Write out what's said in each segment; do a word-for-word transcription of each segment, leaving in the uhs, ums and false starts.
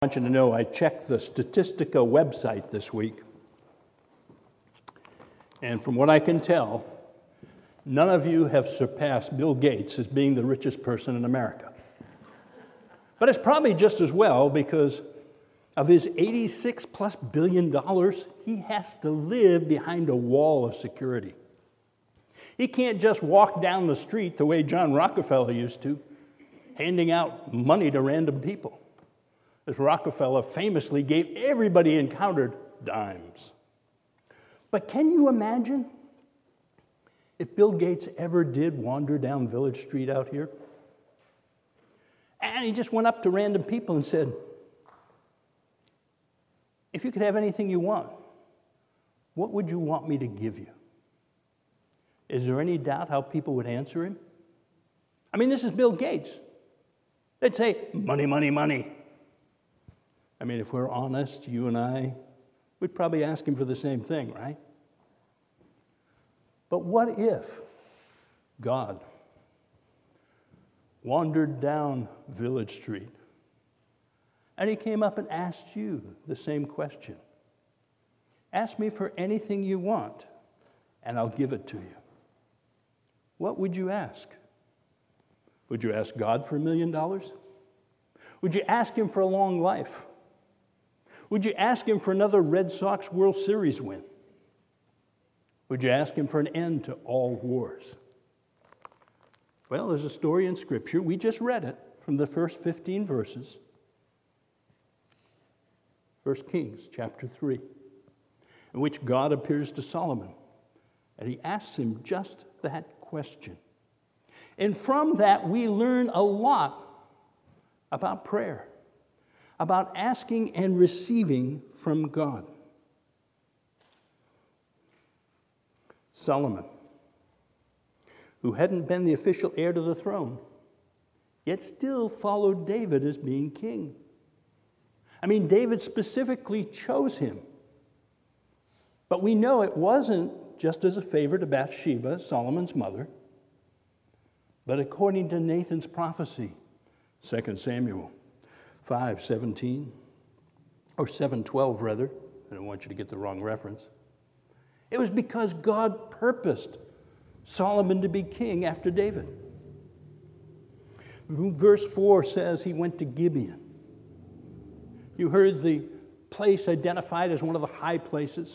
I want you to know I checked the Statistica website this week, and from what I can tell, none of you have surpassed Bill Gates as being the richest person in America. But it's probably just as well because of his eighty-six plus billion dollars, he has to live behind a wall of security. He can't just walk down the street the way John Rockefeller used to, handing out money to random people. As Rockefeller famously gave everybody he encountered dimes. But can you imagine if Bill Gates ever did wander down Village Street out here? And he just went up to random people and said, if you could have anything you want, what would you want me to give you? Is there any doubt how people would answer him? I mean, this is Bill Gates. They'd say, money, money, money. I mean, if we're honest, you and I, we'd probably ask him for the same thing, right? But what if God wandered down Village Street and he came up and asked you the same question? Ask me for anything you want, and I'll give it to you. What would you ask? Would you ask God for a million dollars? Would you ask him for a long life? Would you ask him for another Red Sox World Series win? Would you ask him for an end to all wars? Well, there's a story in Scripture. We just read it from the first fifteen verses. First Kings chapter three, in which God appears to Solomon, and he asks him just that question. And from that, we learn a lot about prayer, about asking and receiving from God. Solomon, who hadn't been the official heir to the throne, yet still followed David as being king. I mean, David specifically chose him. But we know it wasn't just as a favor to Bathsheba, Solomon's mother, but according to Nathan's prophecy, Second Samuel five seventeen, or seven twelve rather. I don't want you to get the wrong reference. It was because God purposed Solomon to be king after David. Verse four says he went to Gibeon. You heard the place identified as one of the high places.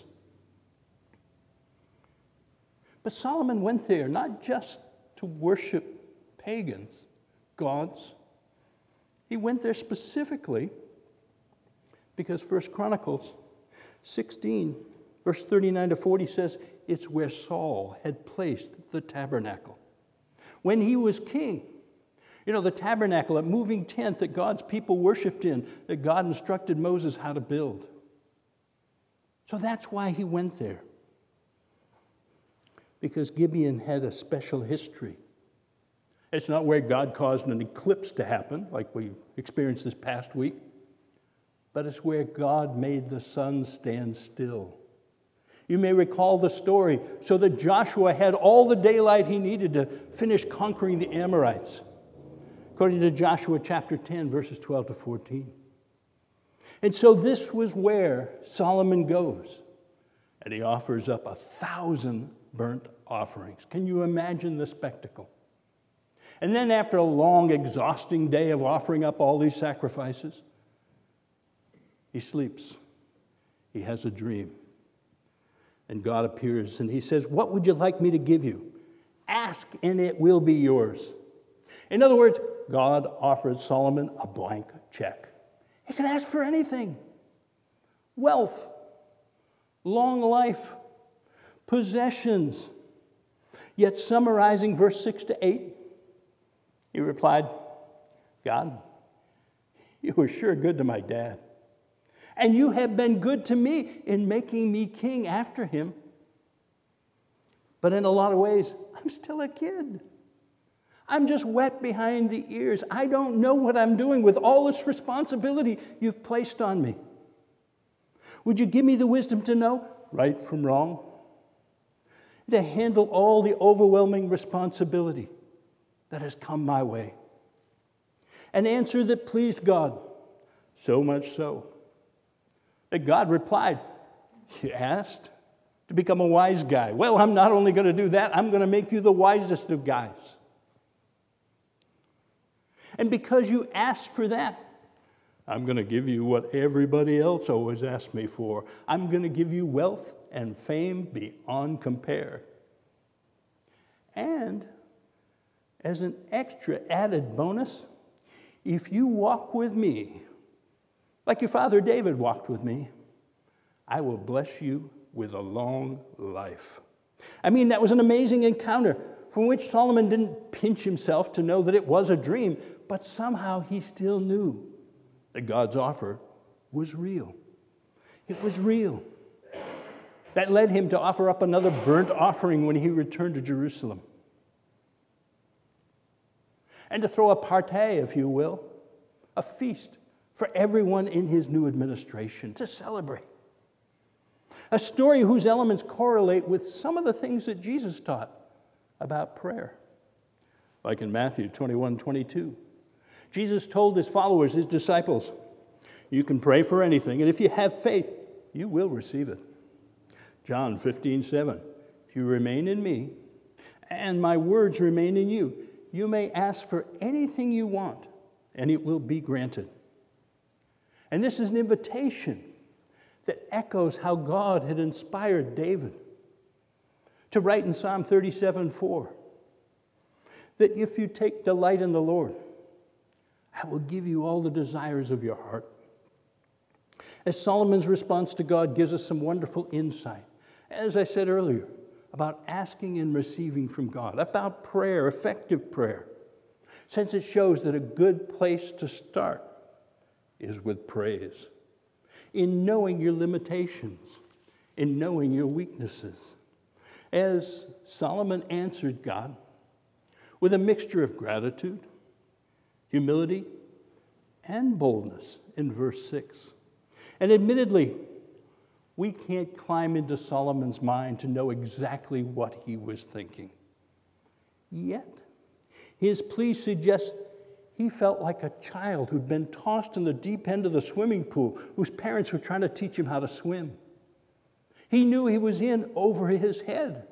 But Solomon went there not just to worship pagans, gods. He went there specifically because First Chronicles sixteen, verse thirty-nine to forty says it's where Saul had placed the tabernacle. When he was king, you know, the tabernacle, a moving tent that God's people worshiped in, that God instructed Moses how to build. So that's why he went there. Because Gibeon had a special history. It's not where God caused an eclipse to happen, like we experienced this past week, but it's where God made the sun stand still. You may recall the story, so that Joshua had all the daylight he needed to finish conquering the Amorites, according to Joshua chapter ten, verses twelve to fourteen. And so this was where Solomon goes, and he offers up a thousand burnt offerings. Can you imagine the spectacle? And then after a long, exhausting day of offering up all these sacrifices, he sleeps. He has a dream. And God appears and he says, what would you like me to give you? Ask and it will be yours. In other words, God offered Solomon a blank check. He could ask for anything. Wealth, long life, possessions. Yet summarizing verse six to eight, he replied, God, you were sure good to my dad. And you have been good to me in making me king after him. But in a lot of ways, I'm still a kid. I'm just wet behind the ears. I don't know what I'm doing with all this responsibility you've placed on me. Would you give me the wisdom to know right from wrong? To handle all the overwhelming responsibility that has come my way. An answer that pleased God, So much so that God replied, "You asked to become a wise guy. Well, I'm not only going to do that, I'm going to make you the wisest of guys. And because you asked for that, I'm going to give you what everybody else always asked me for. I'm going to give you wealth and fame beyond compare. And as an extra added bonus, if you walk with me, like your father David walked with me, I will bless you with a long life." I mean, that was an amazing encounter from which Solomon didn't pinch himself to know that it was a dream, but somehow he still knew that God's offer was real. It was real. That led him to offer up another burnt offering when he returned to Jerusalem. And to throw a party, if you will, a feast for everyone in his new administration to celebrate. A story whose elements correlate with some of the things that Jesus taught about prayer. Like in Matthew twenty-one twenty-two. Jesus told his followers, his disciples, "You can pray for anything, and if you have faith, you will receive it." John fifteen seven. "If you remain in me, and my words remain in you, you may ask for anything you want, and it will be granted." And this is an invitation that echoes how God had inspired David to write in Psalm thirty-seven four, that if you take delight in the Lord, I will give you all the desires of your heart. As Solomon's response to God gives us some wonderful insight, as I said earlier, about asking and receiving from God, about prayer, effective prayer, since it shows that a good place to start is with praise, in knowing your limitations, in knowing your weaknesses. As Solomon answered God with a mixture of gratitude, humility, and boldness in verse six. And admittedly, we can't climb into Solomon's mind to know exactly what he was thinking. Yet, his plea suggests he felt like a child who'd been tossed in the deep end of the swimming pool, whose parents were trying to teach him how to swim. He knew he was in over his head.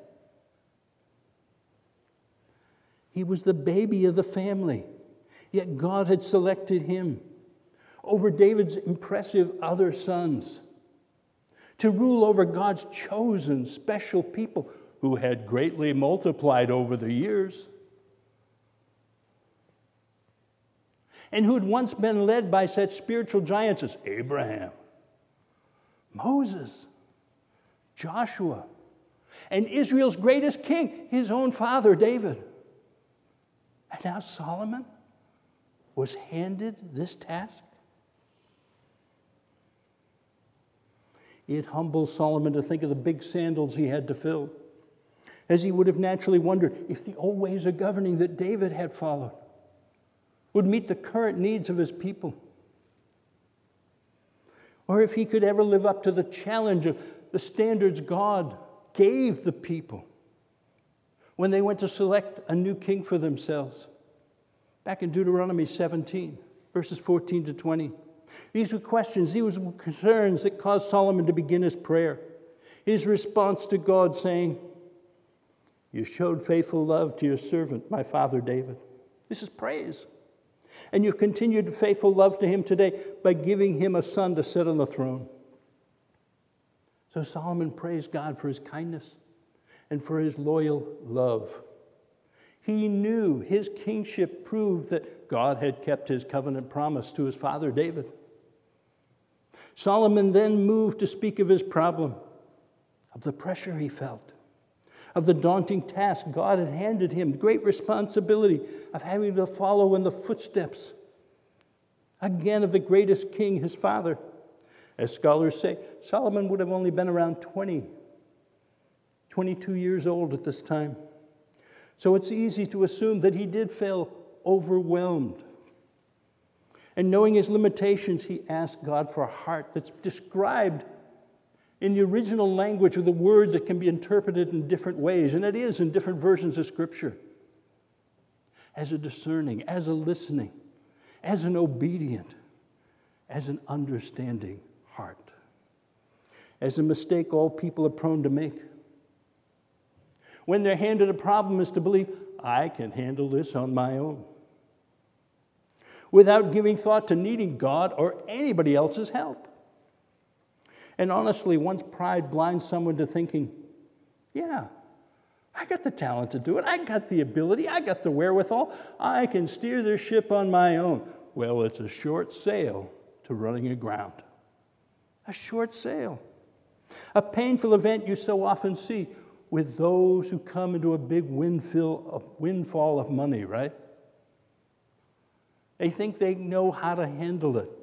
He was the baby of the family, yet God had selected him over David's impressive other sons to rule over God's chosen special people who had greatly multiplied over the years, and who had once been led by such spiritual giants as Abraham, Moses, Joshua, and Israel's greatest king, his own father, David. And now Solomon was handed this task. It humbles Solomon to think of the big sandals he had to fill, as he would have naturally wondered if the old ways of governing that David had followed would meet the current needs of his people, or if he could ever live up to the challenge of the standards God gave the people when they went to select a new king for themselves. Back in Deuteronomy seventeen, verses fourteen to twenty. These were questions, these were concerns that caused Solomon to begin his prayer. His response to God saying, "You showed faithful love to your servant, my father David." This is praise. "And you've continued faithful love to him today by giving him a son to sit on the throne." So Solomon praised God for his kindness and for his loyal love. He knew his kingship proved that God had kept his covenant promise to his father David. Solomon then moved to speak of his problem, of the pressure he felt, of the daunting task God had handed him, the great responsibility of having to follow in the footsteps, again, of the greatest king, his father. As scholars say, Solomon would have only been around twenty, twenty-two years old at this time. So it's easy to assume that he did feel overwhelmed. And knowing his limitations, he asked God for a heart that's described in the original language with a word that can be interpreted in different ways, and it is in different versions of Scripture, as a discerning, as a listening, as an obedient, as an understanding heart, as a mistake all people are prone to make. When they're handed a problem is to believe, I can handle this on my own, without giving thought to needing God or anybody else's help. And honestly, once pride blinds someone to thinking, yeah, I got the talent to do it, I got the ability, I got the wherewithal, I can steer this ship on my own. Well, it's a short sail to running aground. A short sail. A painful event you so often see with those who come into a big windfall, a windfall of money, right? They think they know how to handle it.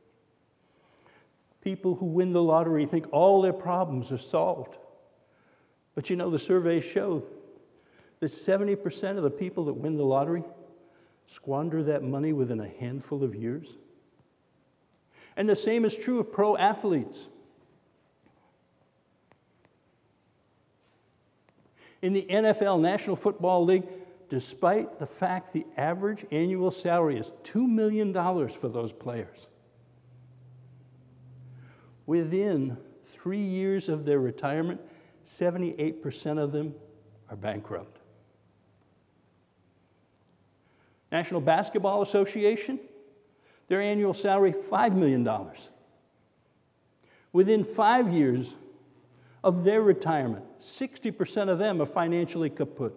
People who win the lottery think all their problems are solved. But you know, the surveys show that seventy percent of the people that win the lottery squander that money within a handful of years. And the same is true of pro athletes. In the N F L, National Football League, despite the fact the average annual salary is two million dollars for those players, within three years of their retirement, seventy-eight percent of them are bankrupt. National Basketball Association, their annual salary, five million dollars. Within five years of their retirement, sixty percent of them are financially kaput.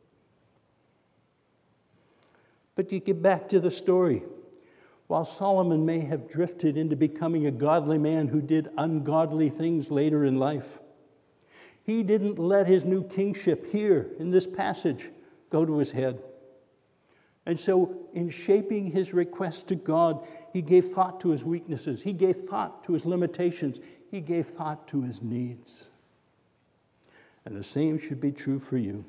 But to get back to the story, while Solomon may have drifted into becoming a godly man who did ungodly things later in life, he didn't let his new kingship here in this passage go to his head. And so in shaping his request to God, he gave thought to his weaknesses. He gave thought to his limitations. He gave thought to his needs. And the same should be true for you.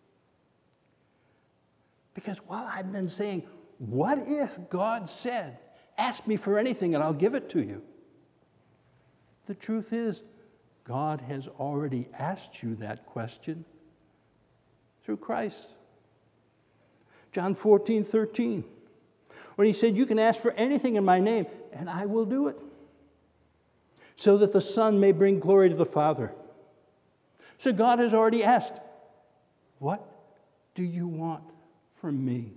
Because while I've been saying, what if God said, ask me for anything and I'll give it to you? The truth is, God has already asked you that question through Christ. John fourteen thirteen, when he said, you can ask for anything in my name, and I will do it, so that the Son may bring glory to the Father. So God has already asked, what do you want from me?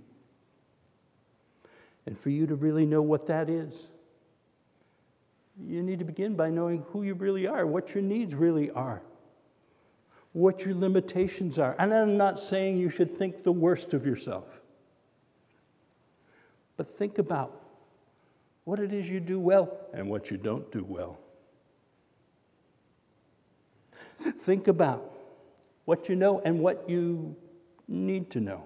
And for you to really know what that is, you need to begin by knowing who you really are, what your needs really are, what your limitations are. And I'm not saying you should think the worst of yourself, but think about what it is you do well and what you don't do well. Think about what you know and what you need to know.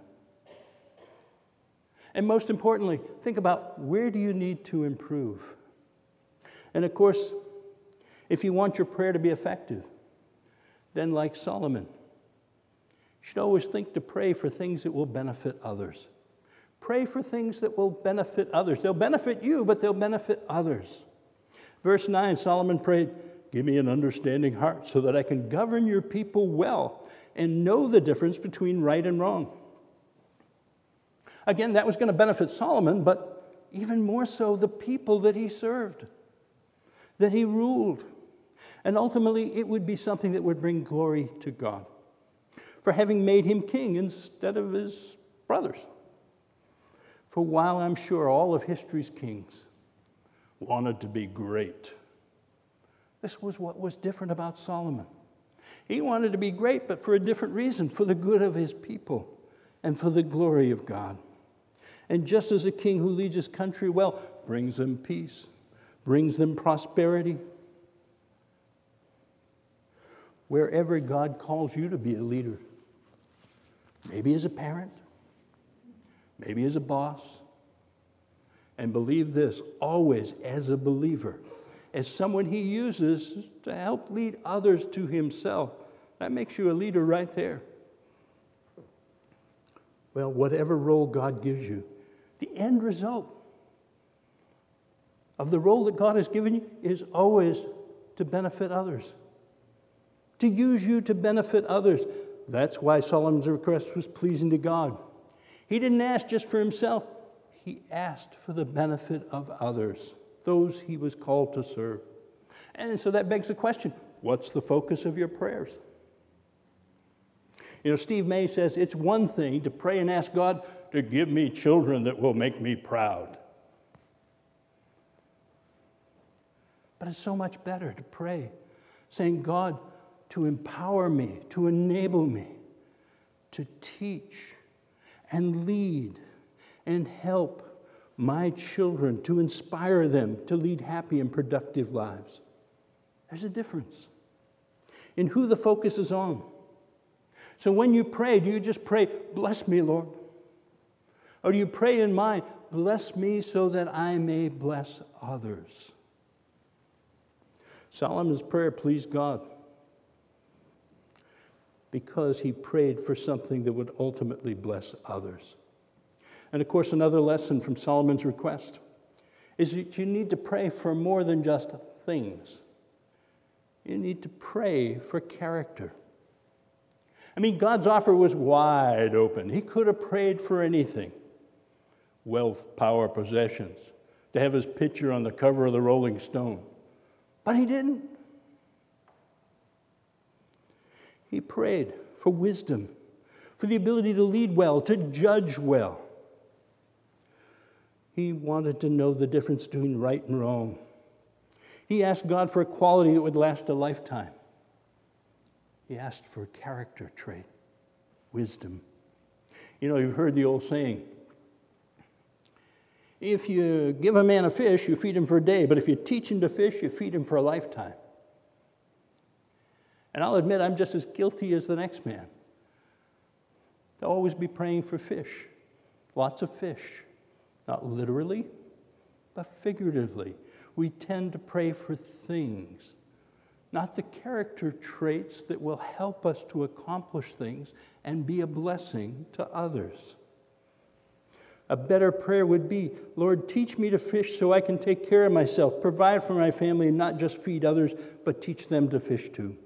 And most importantly, think about where do you need to improve. And of course, if you want your prayer to be effective, then like Solomon, you should always think to pray for things that will benefit others. Pray for things that will benefit others. They'll benefit you, but they'll benefit others. Verse nine, Solomon prayed, give me an understanding heart so that I can govern your people well and know the difference between right and wrong. Again, that was going to benefit Solomon, but even more so the people that he served, that he ruled. And ultimately, it would be something that would bring glory to God for having made him king instead of his brothers. For while I'm sure all of history's kings wanted to be great, this was what was different about Solomon. He wanted to be great, but for a different reason, for the good of his people and for the glory of God. And just as a king who leads his country well brings them peace, brings them prosperity, wherever God calls you to be a leader, maybe as a parent, maybe as a boss, and believe this, always as a believer, as someone he uses to help lead others to himself. That makes you a leader right there. Well, whatever role God gives you, the end result of the role that God has given you is always to benefit others, to use you to benefit others. That's why Solomon's request was pleasing to God. He didn't ask just for himself. He asked for the benefit of others. those he was called to serve. And so that begs the question, what's the focus of your prayers? You know, Steve May says, it's one thing to pray and ask God to give me children that will make me proud. But it's so much better to pray, saying, God, to empower me, to enable me, to teach and lead and help my children, to inspire them to lead happy and productive lives. There's a difference in who the focus is on. So when you pray, do you just pray, bless me, Lord? Or do you pray in mind, bless me so that I may bless others? Solomon's prayer pleased God because he prayed for something that would ultimately bless others. And of course, another lesson from Solomon's request is that you need to pray for more than just things. You need to pray for character. I mean, God's offer was wide open. He could have prayed for anything. Wealth, power, possessions. To have his picture on the cover of the Rolling Stone. But he didn't. He prayed for wisdom, for the ability to lead well, to judge well. He wanted to know the difference between right and wrong. He asked God for a quality that would last a lifetime. He asked for a character trait, wisdom. You know, you've heard the old saying, if you give a man a fish, you feed him for a day, but if you teach him to fish, you feed him for a lifetime. And I'll admit I'm just as guilty as the next man. To always be praying for fish, lots of fish, not literally, but figuratively. We tend to pray for things, not the character traits that will help us to accomplish things and be a blessing to others. A better prayer would be, Lord, teach me to fish so I can take care of myself, provide for my family, and not just feed others, but teach them to fish too.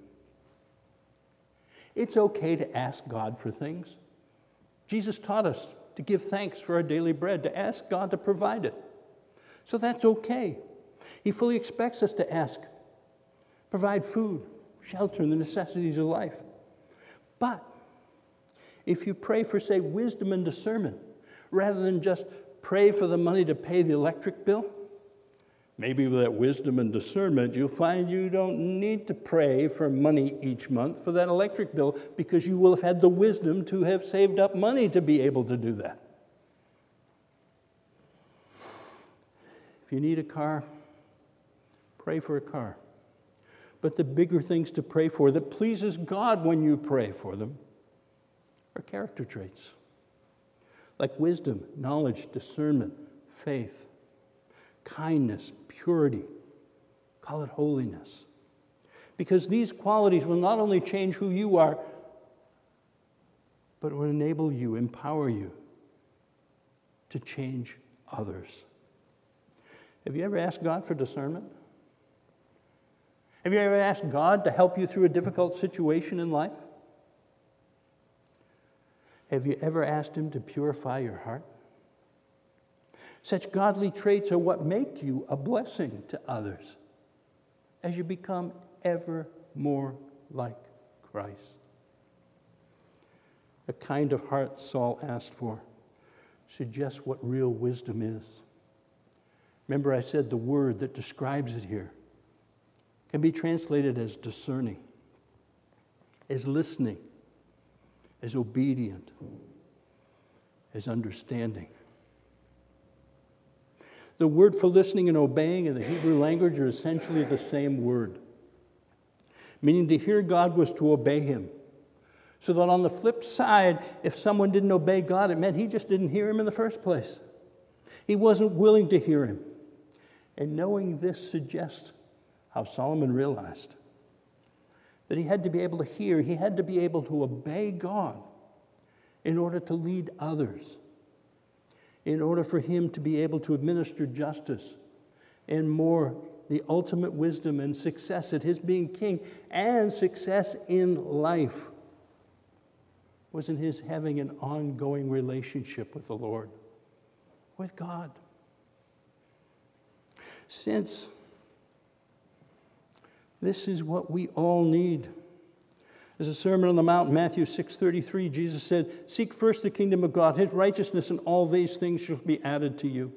It's okay to ask God for things. Jesus taught us to give thanks for our daily bread, to ask God to provide it. So that's okay. He fully expects us to ask, provide food, shelter, and the necessities of life. But if you pray for, say, wisdom and discernment, rather than just pray for the money to pay the electric bill, maybe with that wisdom and discernment, you'll find you don't need to pray for money each month for that electric bill because you will have had the wisdom to have saved up money to be able to do that. If you need a car, pray for a car. But the bigger things to pray for that pleases God when you pray for them are character traits. Like wisdom, knowledge, discernment, faith, kindness, purity. Call it holiness. Because these qualities will not only change who you are, but will enable you, empower you to change others. Have you ever asked God for discernment? Have you ever asked God to help you through a difficult situation in life? Have you ever asked Him to purify your heart? Such godly traits are what make you a blessing to others as you become ever more like Christ. The kind of heart Saul asked for suggests what real wisdom is. Remember, I said the word that describes it here can be translated as discerning, as listening, as obedient, as understanding. The word for listening and obeying in the Hebrew language are essentially the same word. Meaning to hear God was to obey Him. So that on the flip side, if someone didn't obey God, it meant he just didn't hear Him in the first place. He wasn't willing to hear Him. And knowing this suggests how Solomon realized that he had to be able to hear, he had to be able to obey God in order to lead others, in order for him to be able to administer justice and more, the ultimate wisdom and success at his being king and success in life was in his having an ongoing relationship with the Lord, with God. Since this is what we all need. There's a Sermon on the Mount, Matthew six thirty-three. Jesus said, "Seek first the kingdom of God, his righteousness, and all these things shall be added to you."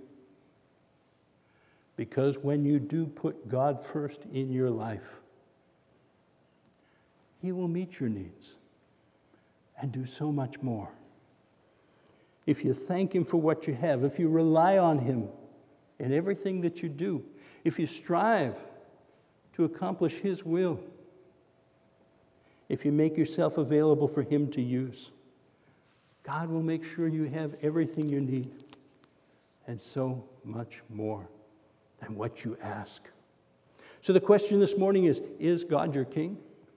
Because when you do put God first in your life, he will meet your needs and do so much more. If you thank him for what you have, if you rely on him in everything that you do, if you strive to accomplish his will, if you make yourself available for him to use, God will make sure you have everything you need and so much more than what you ask. So the question this morning is, is God your king?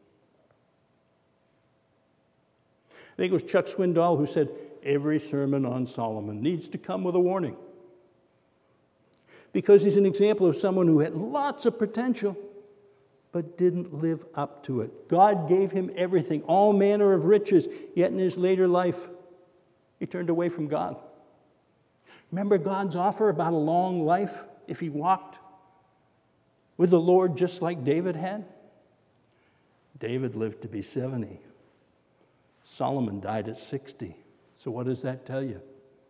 I think it was Chuck Swindoll who said, every sermon on Solomon needs to come with a warning. Because he's an example of someone who had lots of potential, but didn't live up to it. God gave him everything, all manner of riches, yet in his later life, he turned away from God. Remember God's offer about a long life if he walked with the Lord just like David had? David lived to be seventy. Solomon died at sixty. So what does that tell you?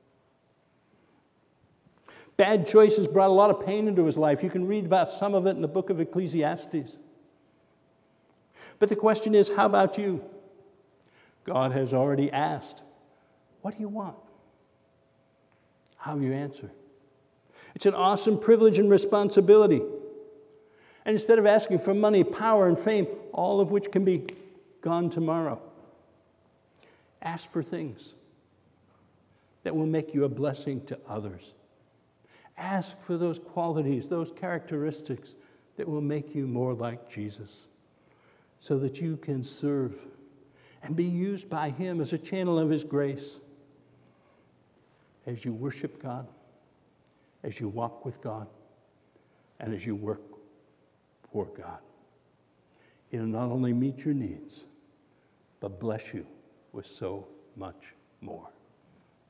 Bad choices brought a lot of pain into his life. You can read about some of it in the book of Ecclesiastes. But the question is, how about you? God has already asked, what do you want? How have you answered? It's an awesome privilege and responsibility. And instead of asking for money, power, and fame, all of which can be gone tomorrow, ask for things that will make you a blessing to others. Ask for those qualities, those characteristics that will make you more like Jesus, so that you can serve and be used by him as a channel of his grace as you worship God, as you walk with God, and as you work for God. He'll not only meet your needs, but bless you with so much more.